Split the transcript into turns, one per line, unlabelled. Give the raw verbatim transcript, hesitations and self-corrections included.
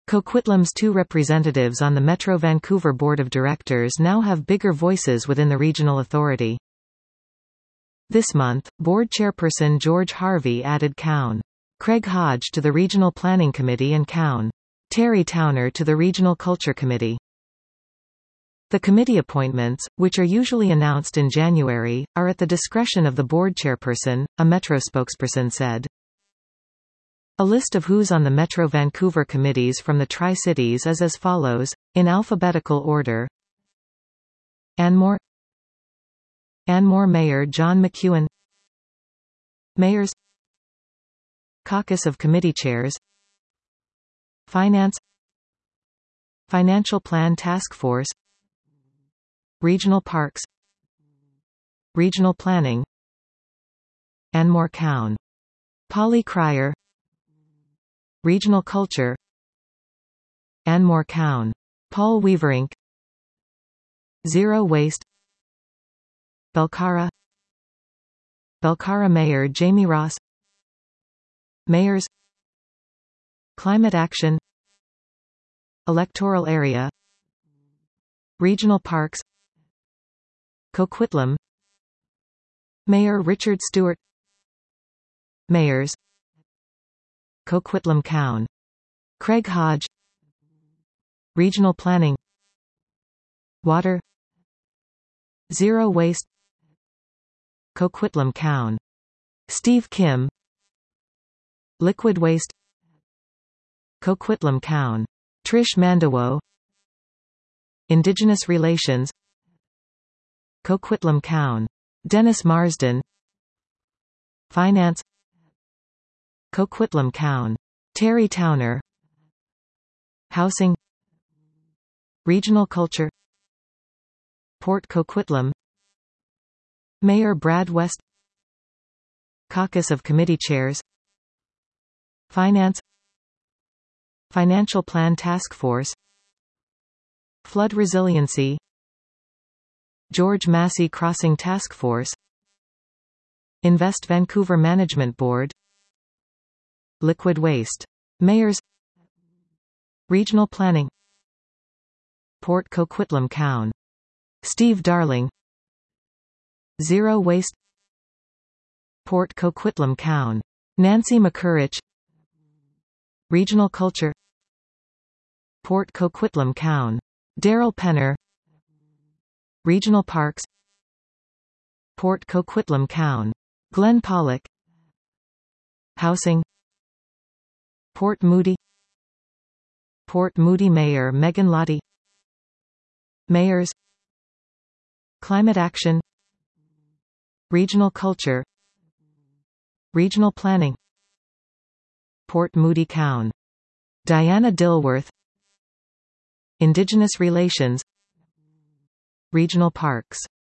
Coquitlam's two representatives on the Metro Vancouver Board of Directors now have bigger voices within the regional authority. This month, board chairperson George Harvey added Cown. Craig Hodge to the Regional Planning Committee and Cown. Terry Towner to the Regional Culture Committee. The committee appointments, which are usually announced in January, are at the discretion of the board chairperson, a Metro spokesperson said. A list of who's on the Metro Vancouver committees from the Tri-Cities is as follows, in alphabetical order. Anmore Anmore Mayor John McEwen. Mayors Caucus of Committee Chairs. Finance Financial Plan Task Force. Regional Parks. Regional Planning. Anmore Cown. Polly Cryer. Regional Culture. Anmore Cown. Paul Weaverink. Zero Waste. Belcara Belcara Mayor Jamie Ross. Mayors Climate Action. Electoral Area. Regional Parks. Coquitlam. Mayor Richard Stewart. Mayors Coquitlam Cown. Craig Hodge. Regional Planning. Water. Zero Waste. Coquitlam Cown. Steve Kim. Liquid Waste. Coquitlam Cown. Trish Mandawo. Indigenous Relations. Coquitlam Cown. Dennis Marsden. Finance. Coquitlam Cown. Terry Towner. Housing. Regional Culture. Port Coquitlam. Mayor Brad West. Caucus of Committee Chairs. Finance. Financial Plan Task Force. Flood Resiliency. George Massey Crossing Task Force. Invest Vancouver Management Board. Liquid Waste. Mayors. Regional Planning. Port Coquitlam Cown. Steve Darling. Zero Waste. Port Coquitlam Cown. Nancy McCurrich. Regional Culture. Port Coquitlam Cown. Daryl Penner. Regional Parks. Port Coquitlam Cown. Glenn Pollock. Housing. Port Moody. Port Moody Mayor Megan Lottie. Mayors. Climate Action. Regional Culture. Regional Planning. Port Moody Cown. Diana Dilworth. Indigenous Relations. Regional Parks.